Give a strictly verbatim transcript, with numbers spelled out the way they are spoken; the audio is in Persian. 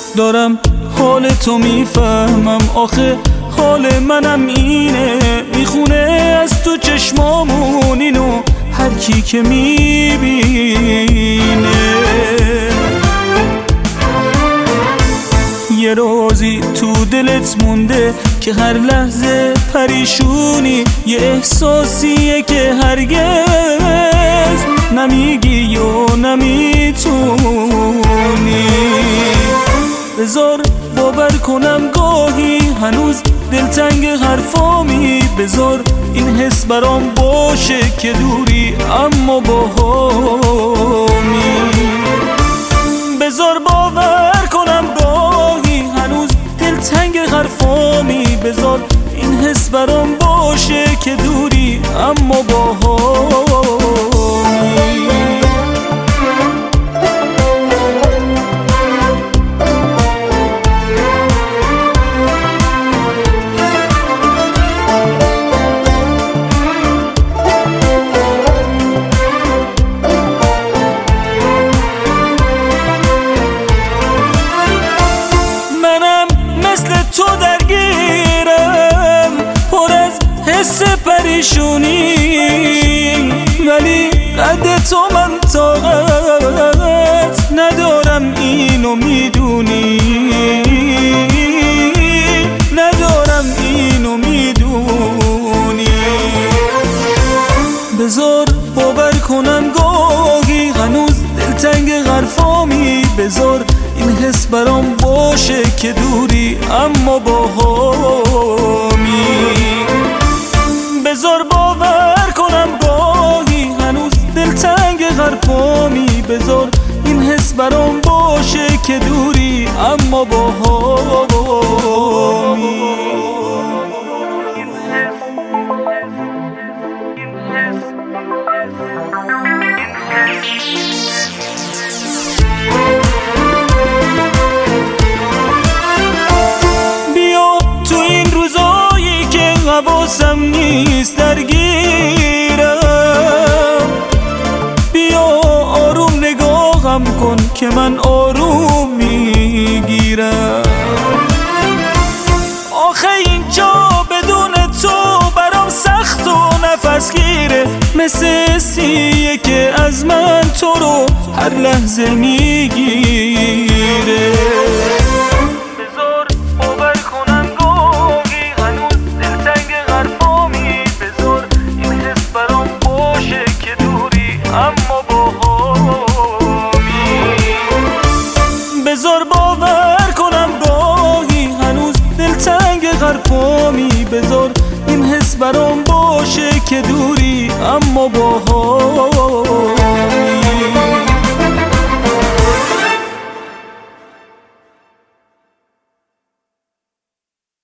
دارم حال تو میفهمم، آخه حال منم اینه، میخونه از تو چشمامون اینو هر کی که میبینه. یه روزی تو دلت مونده که هر لحظه پریشونی، یه احساسیه که هرگز نمیگی و نمیتونی. بذار باور کنم گاهی هنوز دلتنگ حرفامی، بذار این حس برام باشه که دوری اما باهامی. بذار باور کنم گاهی هنوز دلتنگ حرفامی، بذار این حس برام باشه که دوری اما باهامی. تو درگیرم پر از حس پریشونی، ولی قد تو من طاقت ندارم اینو میدونی، ندارم اینو میدونی. بذار باور کنم گاهی هنوز دلتنگ حرفامی، بذار این حس برام باشه که دوری اما باهامی. بذار باور کنم گاهی هنوز دلتنگ حرفامی، بذار این حس برام باشه که دوری اما باهامی. حواسم نیست درگیرم، بیا آروم نگاهم کن که من آروم میگیرم. آخه اینجا بدون تو برام سخت و نفس گیره، مثل سیه که از من تو رو هر لحظه میگیره. بذار باور کنم گاهی هنوز دلتنگ حرفامی، بذار این حس برام باشه که دوری اما باهامی.